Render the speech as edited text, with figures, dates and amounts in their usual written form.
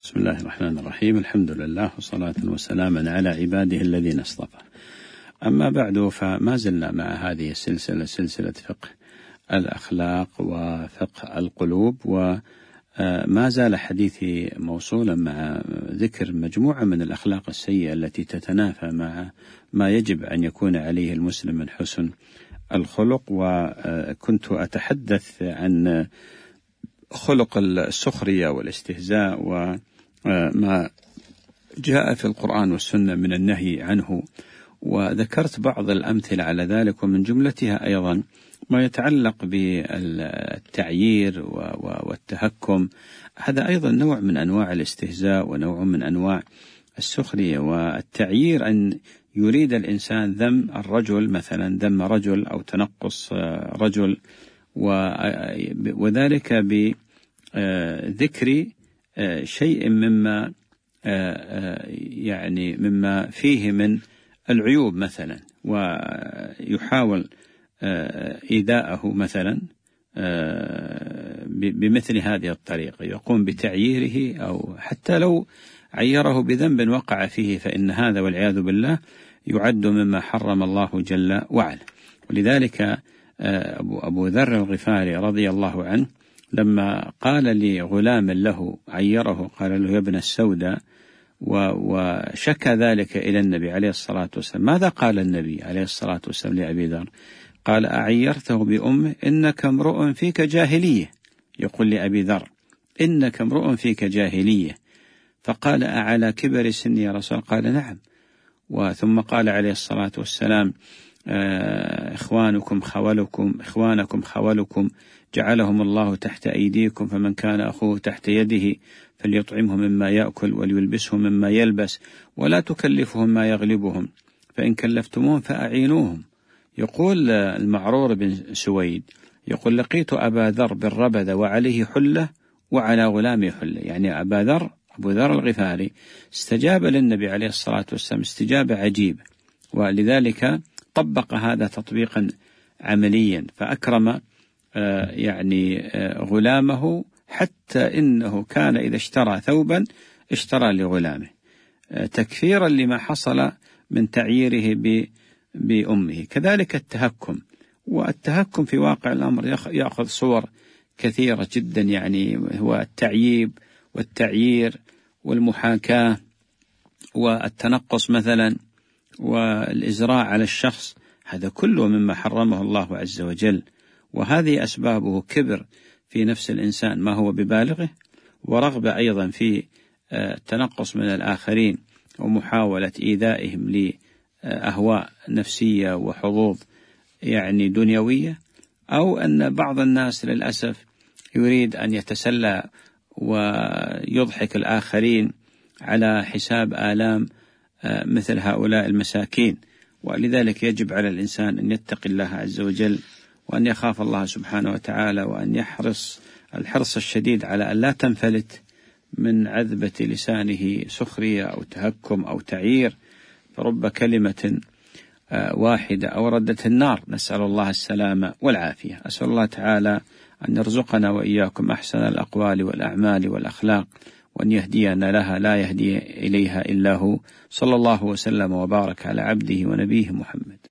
بسم الله الرحمن الرحيم. الحمد لله وصلاة وسلاما على عباده الذين اصطفى. أما بعد، فما زلنا مع هذه السلسلة، سلسلة فقه الأخلاق وفقه القلوب، وما زال حديثي موصولا مع ذكر مجموعة من الأخلاق السيئة التي تتنافى مع ما يجب أن يكون عليه المسلم من حسن الخلق. وكنت أتحدث عن خلق السخرية والاستهزاء وما جاء في القرآن والسنة من النهي عنه، وذكرت بعض الأمثلة على ذلك، ومن جملتها أيضا ما يتعلق بالتعيير والتهكم. هذا أيضا نوع من أنواع الاستهزاء ونوع من أنواع السخرية. والتعيير أن يريد الإنسان ذم الرجل، مثلا ذم رجل أو تنقص رجل، وذلك بذكر شيء مما يعني مما فيه من العيوب مثلا، ويحاول إيذاءه مثلا بمثل هذه الطريقة، يقوم بتعييره، أو حتى لو عيره بذنب وقع فيه، فإن هذا والعياذ بالله يعد مما حرم الله جل وعلا. ولذلك أبو ذر الغفاري رضي الله عنه لما قال لغلام له عيره، قال له: يا ابن السوداء، وشكى ذلك إلى النبي عليه الصلاة والسلام، ماذا قال النبي عليه الصلاة والسلام لأبي ذر؟ قال: أعيرته بأمه، إنك امرؤ فيك جاهلية. يقول لأبي ذر: إنك امرؤ فيك جاهلية. فقال: أعلى كبر سني يا رسول؟ قال: نعم. وثم قال عليه الصلاة والسلام: إخوانكم خولكم جعلهم الله تحت أيديكم، فمن كان أخوه تحت يده فليطعمه مما يأكل وليلبسه مما يلبس، ولا تكلفهم ما يغلبهم، فإن كلفتموهم فأعينوهم. يقول المعرور بن سويد، يقول: لقيت أبا ذر بالربذة وعليه حلة وعلى غلامه حلة. يعني أبو ذر الغفاري استجاب للنبي عليه الصلاة والسلام استجابة عجيبة، ولذلك طبق هذا تطبيقا عمليا، فأكرم غلامه، حتى إنه كان إذا اشترى ثوبا اشترى لغلامه، تكفيرا لما حصل من تعييره بأمه. كذلك التهكم في واقع الأمر يأخذ صور كثيرة جدا، يعني هو التعييب والتعيير والمحاكاة والتنقص مثلا والإزراء على الشخص، هذا كله مما حرمه الله عز وجل. وهذه أسبابه كبر في نفس الإنسان ما هو ببالغه، ورغبة أيضا في التنقص من الآخرين ومحاولة إيذائهم لأهواء نفسية وحظوظ دنيوية، أو أن بعض الناس للأسف يريد أن يتسلى ويضحك الآخرين على حساب آلام مثل هؤلاء المساكين. ولذلك يجب على الإنسان أن يتقي الله عز وجل، وأن يخاف الله سبحانه وتعالى، وأن يحرص الحرص الشديد على أن لا تنفلت من عذبة لسانه سخرية أو تهكم أو تعيير، فرب كلمة واحدة أوردت النار. نسأل الله السلامة والعافية. أسأل الله تعالى أن يرزقنا وإياكم أحسن الأقوال والأعمال والأخلاق، وأن يهدينا لها لا يهدي إليها إلا هو. صلى الله وسلم وبارك على عبده ونبيه محمد.